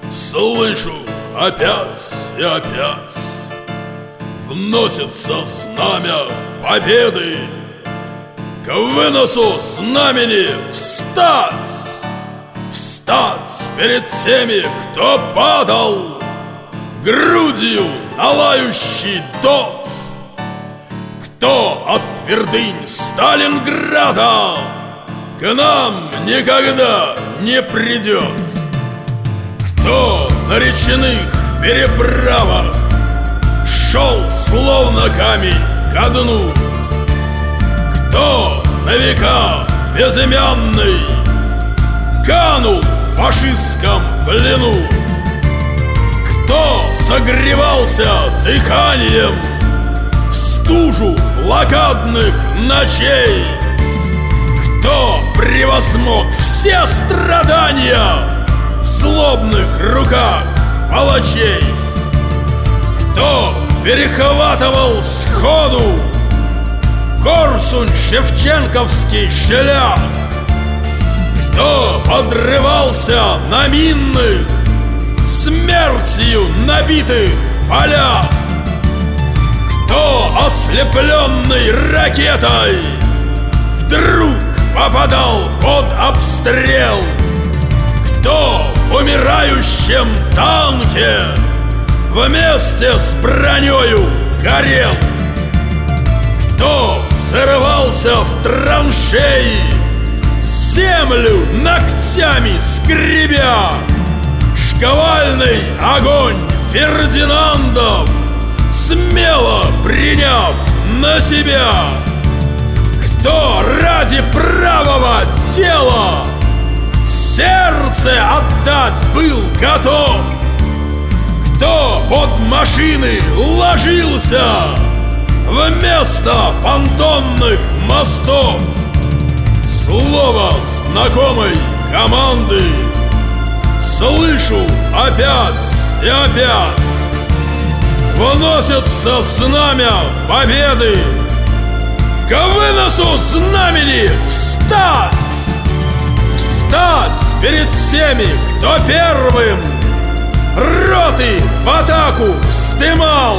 Слышу опять и опять вносится знамя победы. К выносу знамени встать! Встать перед теми, кто падал грудью на лающий дот, кто от твердынь Сталинграда к нам никогда не придет, кто на речных переправах шел словно камень ко дну, кто на века безымянный канул в фашистском плену, кто согревался дыханием в стужу блокадных ночей, кто превозмог все страдания в злобных руках палачей, кто перехватывал сходу Корсунь-Шевченковский шлях, кто подрывался на минных, смертью набитых полях, кто, ослепленный ракетой, вдруг попадал под обстрел, кто в умирающем танке вместе с бронею горел, кто зарывался в траншеи, землю ногтями скребя, шквальный огонь Фердинандов смело приняв на себя, кто ради правого дела сердце отдать был готов, кто под машины ложился вместо понтонных мостов. Слово знакомой команды слышу опять и опять. Вносится знамя победы. К выносу знамени встать! Встать перед теми, кто первым роты в атаку вздымал,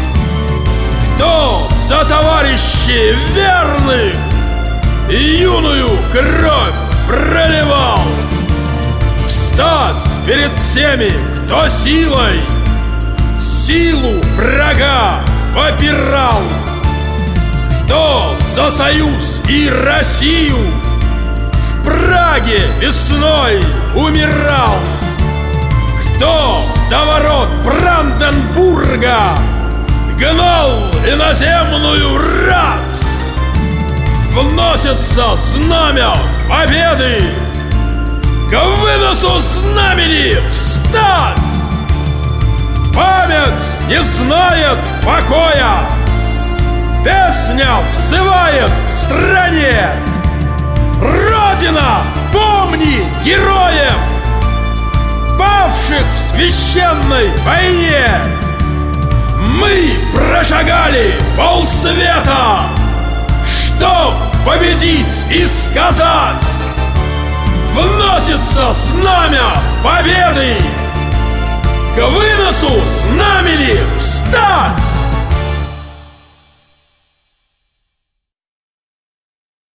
кто за товарищей верных юную кровь проливал. Встать перед теми, кто силой силу врага попирал, кто за союз и Россию в Праге весной умирал, кто до ворот Бранденбурга гнал иноземную рать. Вносится знамя победы. К выносу знамени встать! Память не знает покоя, песня взывает к стране. Родина, помни героев, павших в священной войне. Мы прошагали полсвета, чтоб победить и сказать: вносится знамя победы. К выносу знамени встать!